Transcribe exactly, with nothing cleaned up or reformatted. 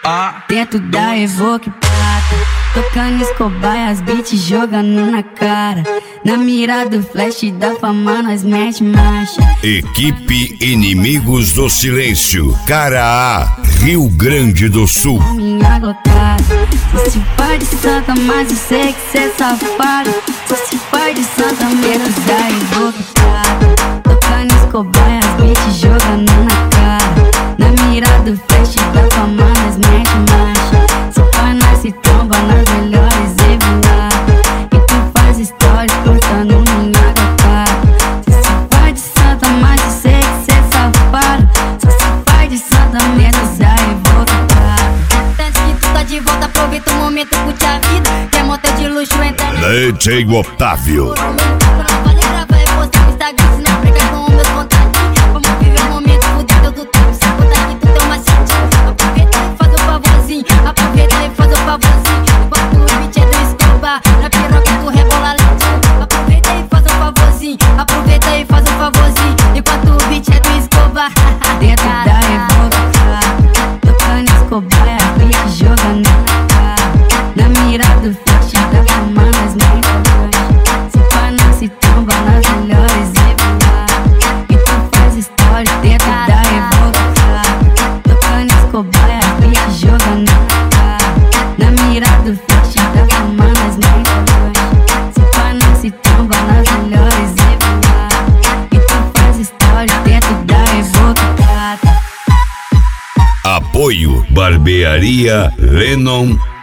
Ah, dentro da Evoque Prata, tocando Escobar, as beats jogando na cara. Na mira do flash da fama nós mete marcha. Equipe Inimigos do Silêncio, Cara A, Rio Grande do Sul. Minha glocada, só se faz de santa, mas eu sei que cê é safado. Só se faz de santa, menos da Evoque Prata, tocando Escobar, as beats jogando na cara. Na mira do flash da fama nós mete marcha. Se faz nós se tromba nas melhores eventos. E tu faz história cortando minha glocada. Só se faz de santa, mas eu sei que cê é safado. Só se faz de santa, menos da Evoque Prata. Antes que tu tá de volta, aproveita o momento, curte a vida. Quer motel de luxo, entra no D J Otávio. Pode gravar e postar no Instagram, se não briga com os meus contatinhos. Vamos viver o momento, fudeu do tempo. Se contar que tu tem uma chatinha, aproveita e faz o favorzinho. Aproveita e faz o favorzinho. Enquanto o beat é do Escobar, na piroca tu rebola lentinho. Aproveita e faz o favorzinho. Aproveita e faz o favorzinho. Enquanto o beat é do Escobar. Dentro da Evoque Prata, tocando Escobar, as beats jogando na cara. Na mira do flash da fama nós mete marcha. Se faz nós se tromba nas melhores eventos. E tu faz história dentro da Evoque Prata, tocando Escobar, as beats jogando na cara. Na mira do flash da fama nós mete marcha. Se faz nós se tromba nas melhores eventos. E tu faz história dentro da Evoque Prata. Apoio Barbearia Lennon